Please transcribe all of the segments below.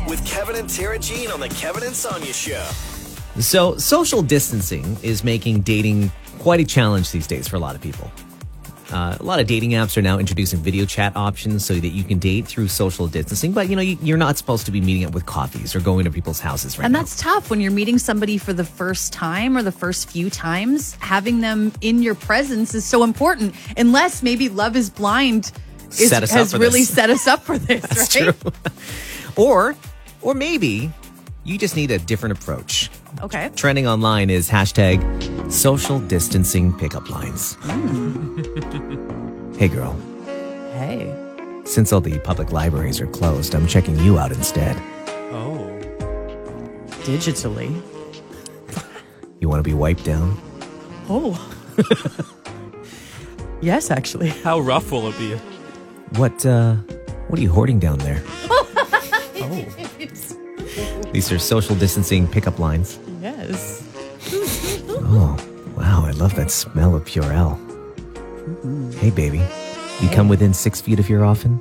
with Kevin and Tara Jean on the Kevin and Sonia Show. So, social distancing is making dating quite a challenge these days for a lot of people. A lot of dating apps are now introducing video chat options so that you can date through social distancing. But, you're not supposed to be meeting up with coffees or going to people's houses right now. And that's tough when you're meeting somebody for the first time or the first few times. Having them in your presence is so important. Unless maybe Love is Blind has really set us up for this, That's right? true. Or maybe you just need a different approach. Okay. Trending online is hashtag social distancing pickup lines. Hey, girl. Hey. Since all the public libraries are closed, I'm checking you out instead. Oh. Digitally. You want to be wiped down? Oh. Yes, actually. How rough will it be? What are you hoarding down there? Oh. These are social distancing pickup lines. Yes. Oh, wow. I love that smell of Purell. Hey, baby. You come within 6 feet of here often?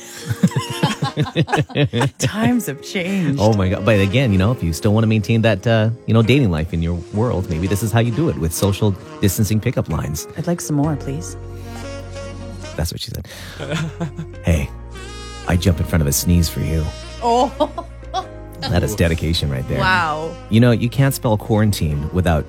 Times have changed. Oh, my God. But again, if you still want to maintain that, dating life in your world, maybe this is how you do it with social distancing pickup lines. I'd like some more, please. That's what she said. Hey, I jump in front of a sneeze for you. Oh. That is dedication right there. Wow. You can't spell quarantine without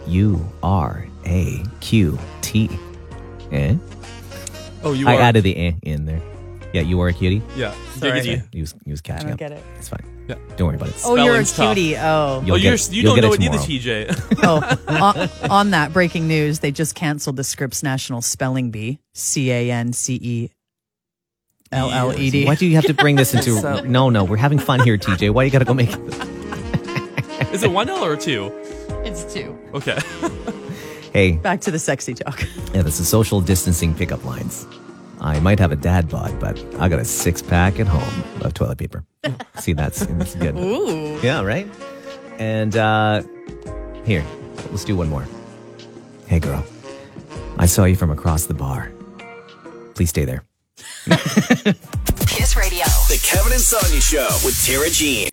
U-R-A-Q-T. Eh? Oh, you I are. added the eh in there. Yeah, you are a cutie? Yeah. Sorry. Giggity. He was catching I don't up. get it. It's fine. Yeah. Don't worry about it. Oh, you're a Spelling's tough. cutie. Oh. You'll You you'll don't get know it it either, tomorrow. TJ. On that breaking news, they just canceled the Scripps National Spelling Bee. CANCELLED. Why do you have to bring this into... So- No, we're having fun here, TJ. Why you got to go make... Is it 1 L or 2? It's 2. Okay. Hey, Back to the sexy talk. yeah, this is social distancing pickup lines. I might have a dad bod, but I got a 6-pack at home of toilet paper. See, that's good. Ooh. Yeah, right? And here, let's do one more. Hey, girl. I saw you from across the bar. Please stay there. Kiss Radio. The Kevin and Sonia Show with Tara Jean.